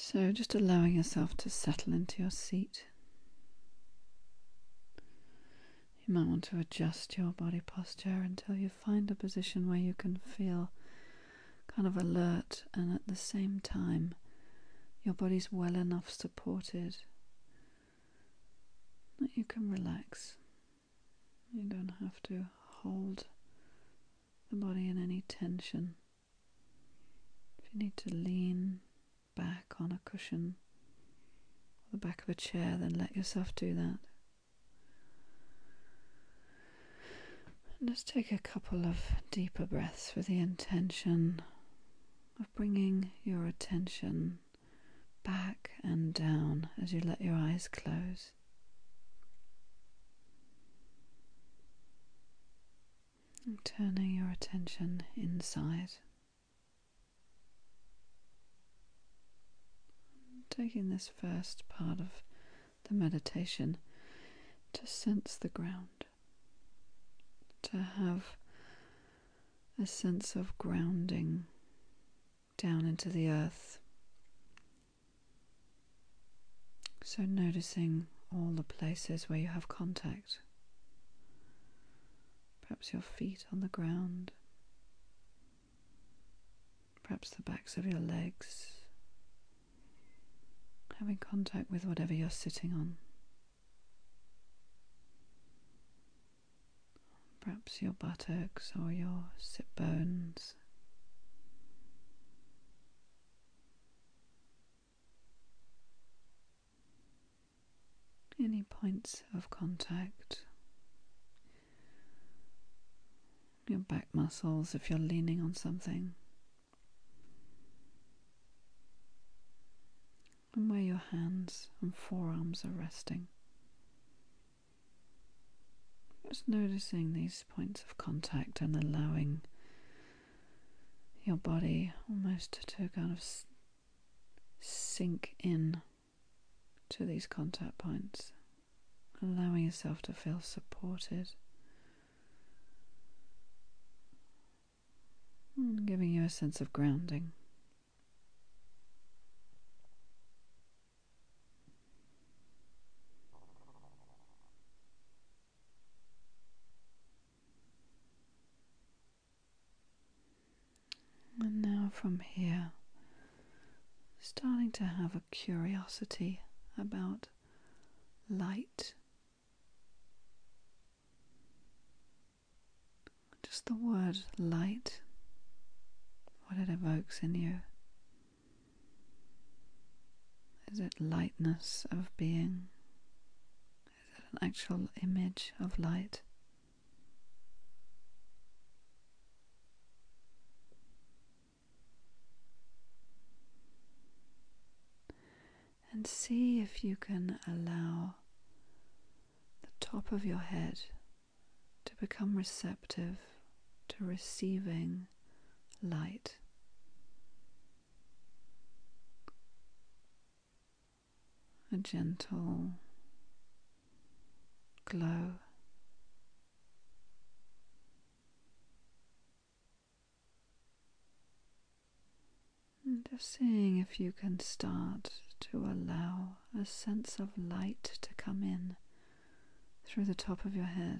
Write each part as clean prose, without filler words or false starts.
So just allowing yourself to settle into your seat. You might want to adjust your body posture until you find a position where you can feel kind of alert, and at the same time your body's well enough supported that you can relax. You don't have to hold the body in any tension. If you need to lean back on a cushion or the back of a chair, then let yourself do that. And just take a couple of deeper breaths with the intention of bringing your attention back and down as you let your eyes close. And turning your attention inside. Taking this first part of the meditation to sense the ground, to have a sense of grounding down into the earth. So noticing all the places where you have contact. Perhaps your feet on the ground, perhaps the backs of your legs, having contact with whatever you're sitting on. Perhaps your buttocks or your sit bones. Any points of contact. Your back muscles if you're leaning on something. And where your hands and forearms are resting. Just noticing these points of contact and allowing your body almost to kind of sink in to these contact points. Allowing yourself to feel supported. And giving you a sense of grounding. And now from here, starting to have a curiosity about light. Just the word light, what it evokes in you. Is it lightness of being? Is it an actual image of light? And see if you can allow the top of your head to become receptive to receiving light. A gentle glow. And just seeing if you can start to allow a sense of light to come in through the top of your head.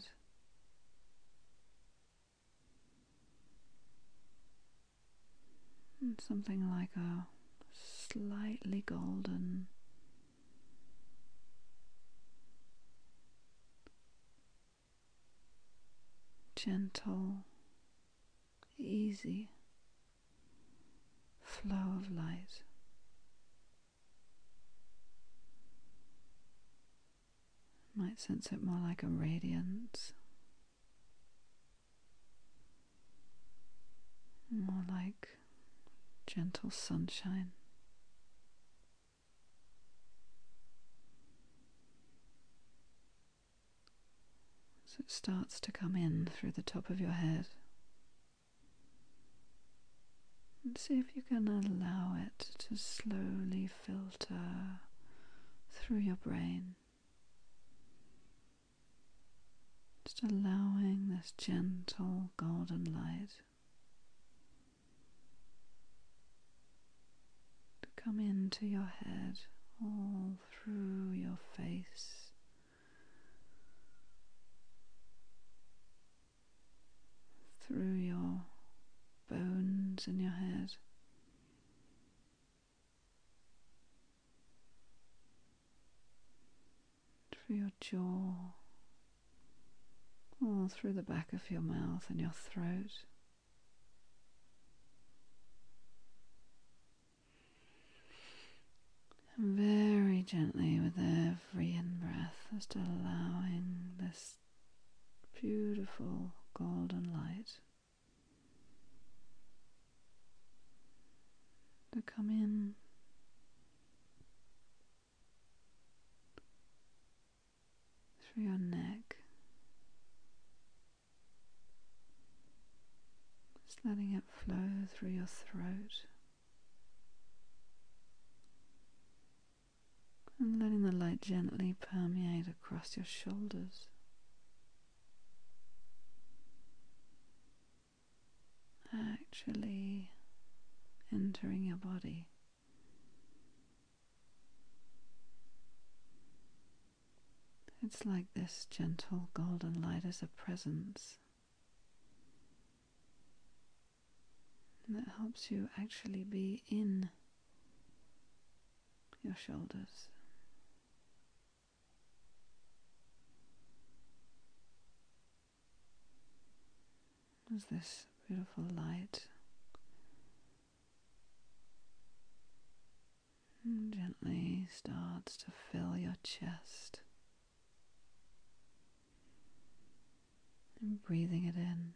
And something like a slightly golden, gentle, easy flow of light. Might sense it more like a radiance, more like gentle sunshine. So it starts to come in through the top of your head. And see if you can allow it to slowly filter through your brain. Just allowing this gentle golden light to come into your head, all through your face, through your bones in your head, through your jaw, all through the back of your mouth and your throat. And very gently with every in-breath, just allowing this beautiful golden light to come in through your neck, just letting it flow through your throat and letting the light gently permeate across your shoulders, actually entering your body. It's like this gentle golden light is a presence that helps you actually be in your shoulders. As this beautiful light gently starts to fill your chest, and breathing it in,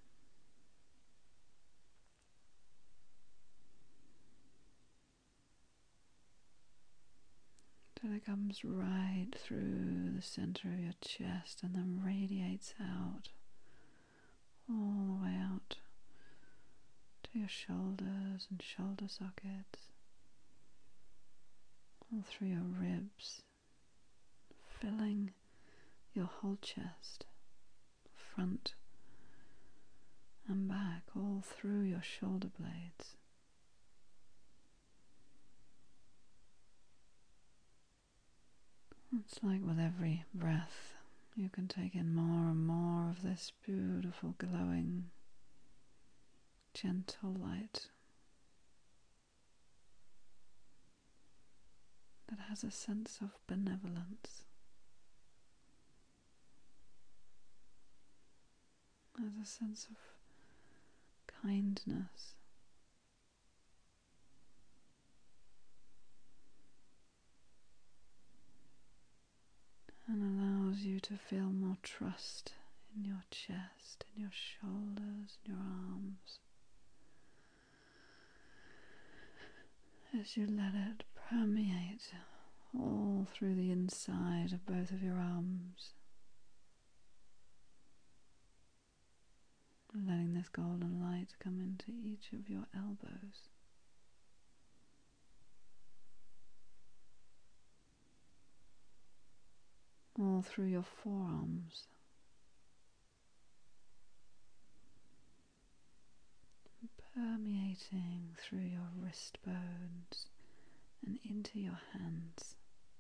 till it comes right through the center of your chest and then radiates out, all the way out to your shoulders and shoulder sockets, all through your ribs, filling your whole chest, front and back, all through your shoulder blades. It's like with every breath you can take in more and more of this beautiful, glowing, gentle light that has a sense of benevolence, has a sense of kindness, and allows you to feel more trust in your chest, in your shoulders, in your arms, as you let it permeate all through the inside of both of your arms, letting this golden light come into each of your elbows, all through your forearms, permeating through your wrist bones and into your hands,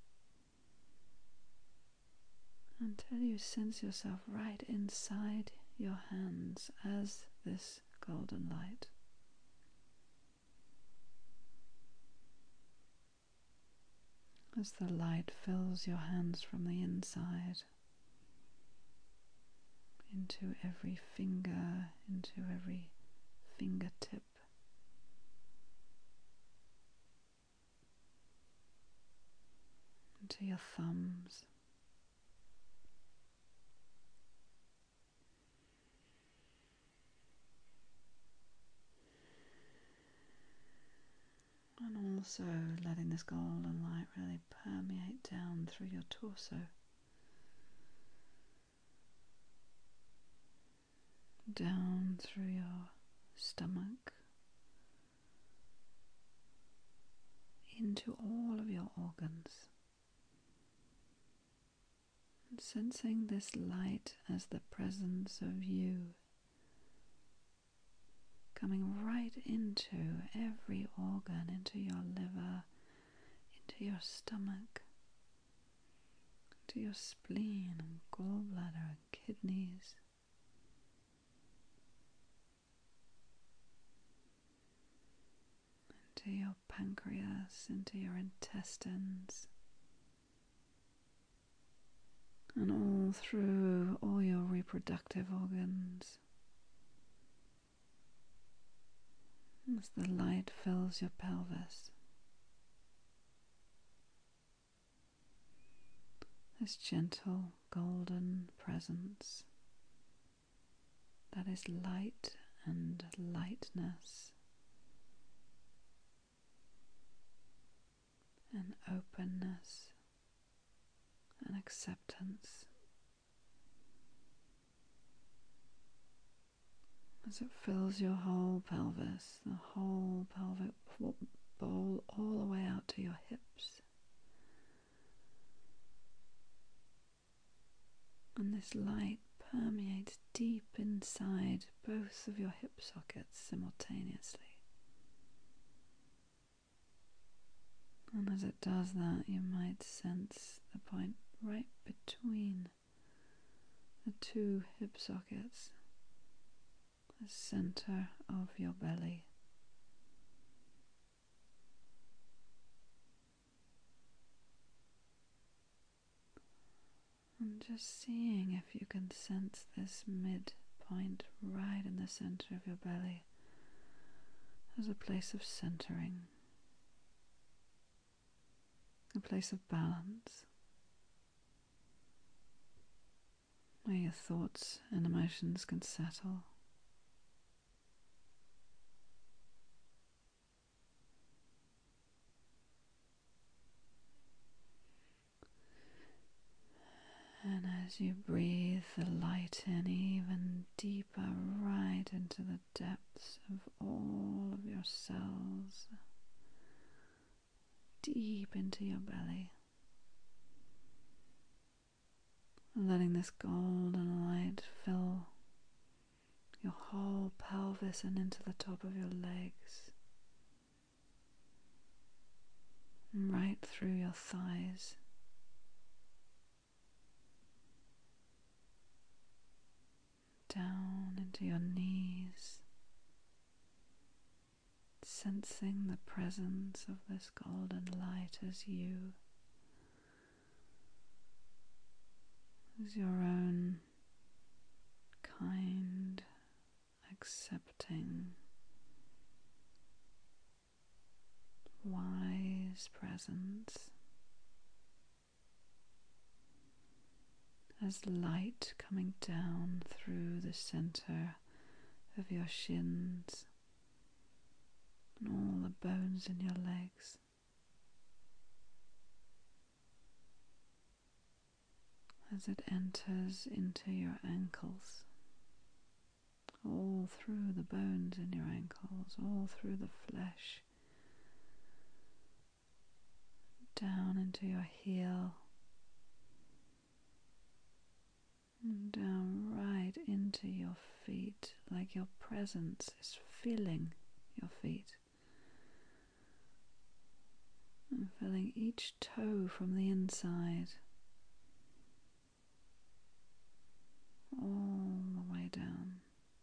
until you sense yourself right inside your hands as this golden light. As the light fills your hands from the inside, into every finger, into every fingertip, into your thumbs, and also letting this golden light really permeate down through your torso, down through your stomach, into all of your organs, and sensing this light as the presence of you coming right into every organ, into your liver, into your stomach, to your spleen and gallbladder and kidneys, into your pancreas, into your intestines, and all through all your reproductive organs. As the light fills your pelvis, this gentle golden presence that is light and lightness and openness and acceptance. As it fills your whole pelvis, the whole pelvic bowl, all the way out to your hips. And this light permeates deep inside both of your hip sockets simultaneously. And as it does that, you might sense the point right between the two hip sockets, the center of your belly. And just seeing if you can sense this midpoint right in the center of your belly as a place of centering, a place of balance, where your thoughts and emotions can settle. And as you breathe the light in even deeper, right into the depths of all of your cells, deep into your belly, letting this golden light fill your whole pelvis and into the top of your legs, right through your thighs, down into your knees, sensing the presence of this golden light as your own kind, accepting, wise presence, as light coming down through the center of your shins and all the bones in your legs. As it enters into your ankles, all through the bones in your ankles, all through the flesh, down into your heel, and down right into your feet, like your presence is filling your feet, and filling each toe from the inside, all the way down.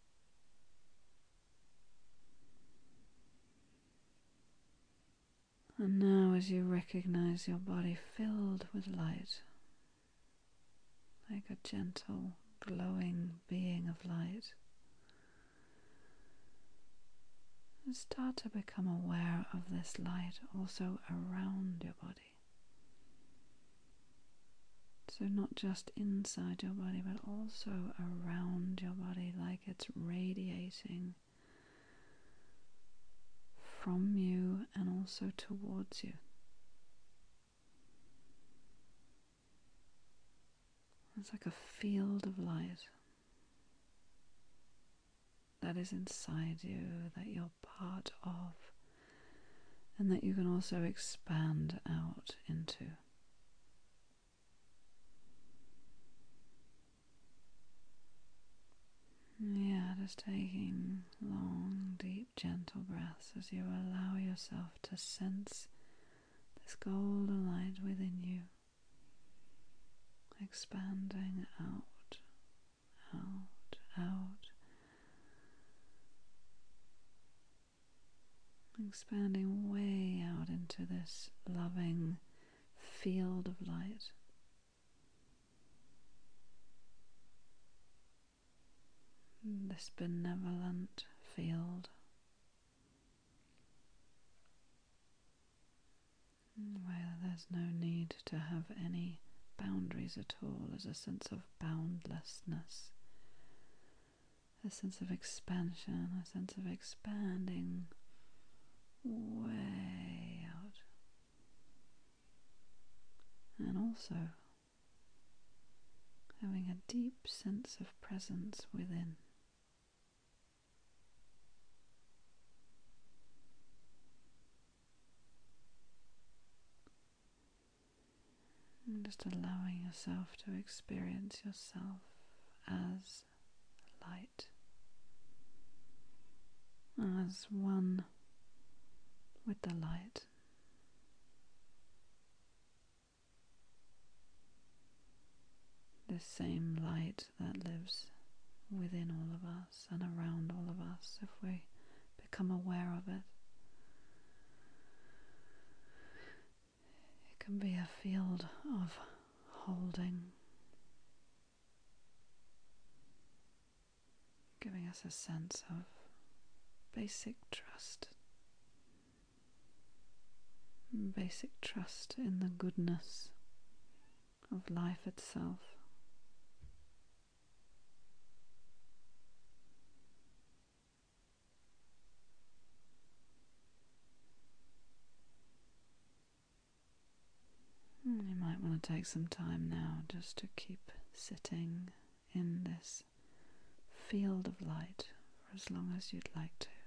And now, as you recognize your body filled with light, like a gentle, glowing being of light, start to become aware of this light also around your body. So not just inside your body, but also around your body, like it's radiating from you and also towards you. It's like a field of light that is inside you, that you're part of, and that you can also expand out into. Yeah, just taking long, deep, gentle breaths as you allow yourself to sense this golden light within you, expanding out, out, out, expanding way out into this loving field of light. This benevolent field where there's no need to have any boundaries at all. There's a sense of boundlessness, a sense of expansion, a sense of expanding way out, and also having a deep sense of presence within. And just allowing yourself to experience yourself as light, as one with the light. This same light that lives within all of us and around all of us, if we become aware of it. It can be a field of holding, giving us a sense of basic trust in the goodness of life itself. You might want to take some time now just to keep sitting in this field of light for as long as you'd like to.